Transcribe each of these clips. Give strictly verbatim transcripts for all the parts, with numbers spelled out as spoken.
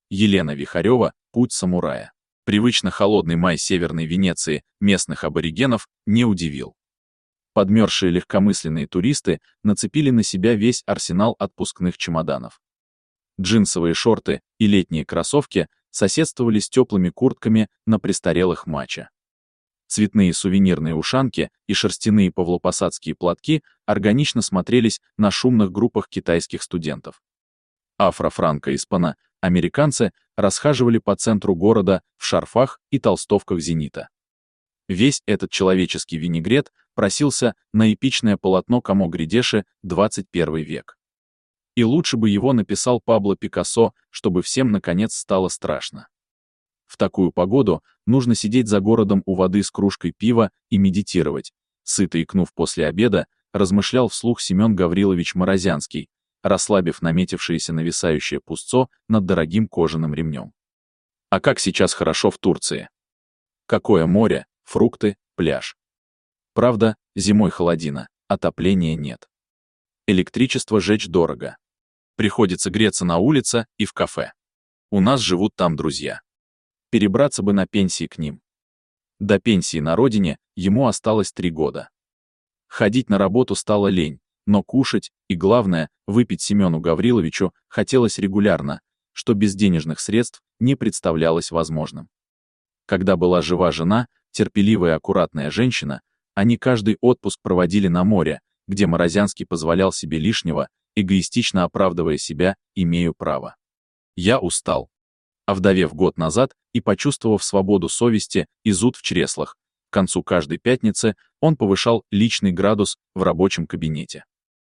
Елена Вихарева «Путь самурая». Привычно холодный май Северной Венеции местных аборигенов не удивил. Подмерзшие легкомысленные туристы нацепили на себя весь арсенал отпускных чемоданов. Джинсовые шорты и летние кроссовки соседствовали с теплыми куртками на престарелых мачо. Цветные сувенирные ушанки и шерстяные павлопосадские платки органично смотрелись на шумных группах китайских студентов. Афро-франко-испано американцы расхаживали по центру города в шарфах и толстовках «Зенита». Весь этот человеческий винегрет просился на эпичное полотно Камо Грядеши «двадцать первый век». И лучше бы его написал Пабло Пикассо, чтобы всем наконец стало страшно. В такую погоду нужно сидеть за городом у воды с кружкой пива и медитировать, сыто икнув после обеда, размышлял вслух Семен Гаврилович Морозянский, расслабив наметившееся нависающее пустцо над дорогим кожаным ремнем. А как сейчас хорошо в Турции. Какое море, фрукты, пляж. Правда, зимой холодина, отопления нет. Электричество жечь дорого. Приходится греться на улице и в кафе. У нас живут там друзья. Перебраться бы на пенсии к ним. До пенсии на родине ему осталось три года. Ходить на работу стало лень, но кушать и, главное, выпить Семену Гавриловичу хотелось регулярно, что без денежных средств не представлялось возможным. Когда была жива жена, терпеливая и аккуратная женщина, они каждый отпуск проводили на море, где Морозянский позволял себе лишнего, эгоистично оправдывая себя «имею право». Я устал. Овдовев год назад и почувствовав свободу совести и зуд в чреслах, к концу каждой пятницы он повышал личный градус в рабочем кабинете.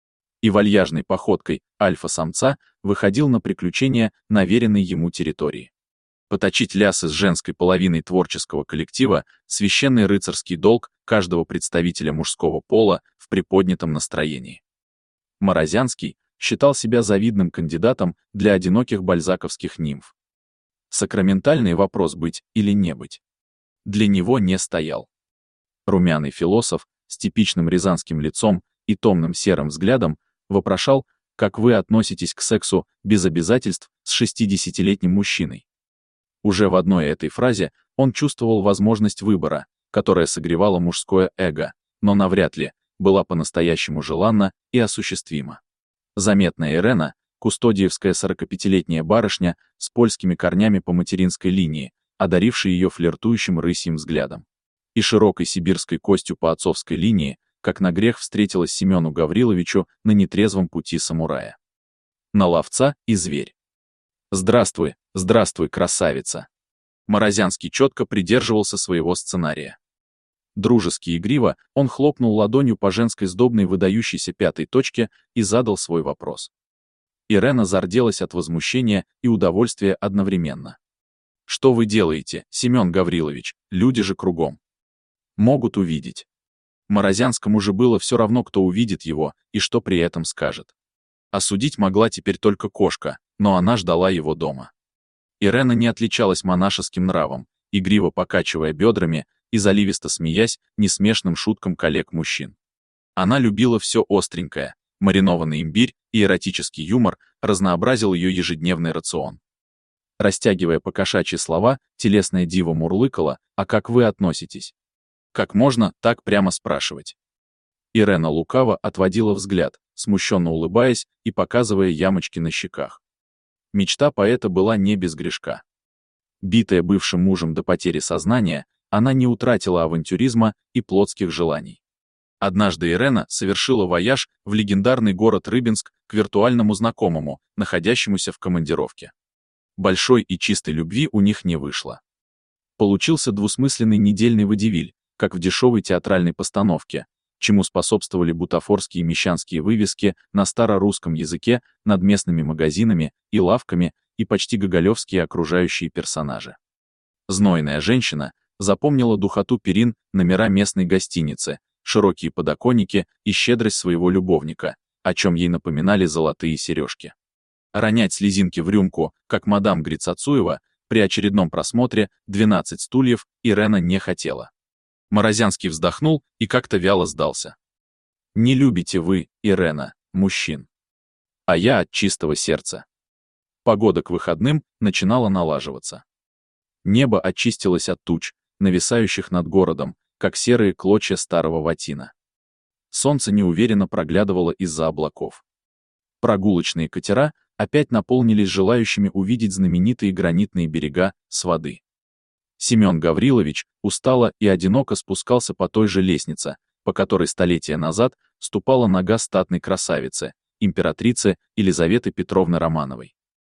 И вальяжной походкой альфа-самца выходил на приключения на веренной ему территории. Поточить лясы с женской половиной творческого коллектива — священный рыцарский долг каждого представителя мужского пола в приподнятом настроении. Морозянский считал себя завидным кандидатом для одиноких бальзаковских нимф. Сакраментальный вопрос быть или не быть для него не стоял. Румяный философ с типичным рязанским лицом и томным серым взглядом вопрошал, как вы относитесь к сексу без обязательств с шестидесятилетним мужчиной. Уже в одной этой фразе он чувствовал возможность выбора, которая согревала мужское эго, но навряд ли была по-настоящему желанна и осуществима. Заметная Ирена, кустодиевская сорокапятилетняя барышня с польскими корнями по материнской линии, одарившая ее флиртующим рысьим взглядом. И широкой сибирской костью по отцовской линии, как на грех встретилась Семену Гавриловичу на нетрезвом пути самурая. На ловца и зверь. «Здравствуй, здравствуй, красавица!» Морозянский четко придерживался своего сценария. Дружески и игриво он хлопнул ладонью по женской сдобной выдающейся пятой точке и задал свой вопрос. Ирена зарделась от возмущения и удовольствия одновременно. «Что вы делаете, Семен Гаврилович? Люди же кругом могут увидеть». Морозянскому же было все равно, кто увидит его и что при этом скажет. Осудить могла теперь только кошка, но она ждала его дома. Ирена не отличалась монашеским нравом, игриво покачивая бедрами и заливисто смеясь несмешным шуткам коллег-мужчин. Она любила все остренькое, маринованный имбирь и эротический юмор разнообразил ее ежедневный рацион. Растягивая по-кошачьи слова, телесная дива мурлыкала: «А как вы относитесь?» Как можно так прямо спрашивать? Ирена лукаво отводила взгляд, смущенно улыбаясь и показывая ямочки на щеках. Мечта поэта была не без грешка. Битая бывшим мужем до потери сознания, она не утратила авантюризма и плотских желаний. Однажды Ирена совершила вояж в легендарный город Рыбинск к виртуальному знакомому, находящемуся в командировке. Большой и чистой любви у них не вышло. Получился двусмысленный недельный водевиль, как в дешевой театральной постановке, чему способствовали бутафорские мещанские вывески на старорусском языке над местными магазинами и лавками и почти гоголевские окружающие персонажи. Знойная женщина запомнила духоту перин номера местной гостиницы, широкие подоконники и щедрость своего любовника, о чем ей напоминали золотые сережки. Ронять слезинки в рюмку, как мадам Грицацуева, при очередном просмотре «двенадцать стульев» Ирена не хотела. Морозянский вздохнул и как-то вяло сдался. «Не любите вы, Ирена, мужчин. А я от чистого сердца. Погода к выходным начинала налаживаться. Небо очистилось от туч, нависающих над городом, как серые клочья старого ватина. Солнце неуверенно проглядывало из-за облаков. Прогулочные катера опять наполнились желающими увидеть знаменитые гранитные берега с воды. Семен Гаврилович устало и одиноко спускался по той же лестнице, по которой столетия назад ступала нога статной красавицы, императрицы Елизаветы Петровны Романовой.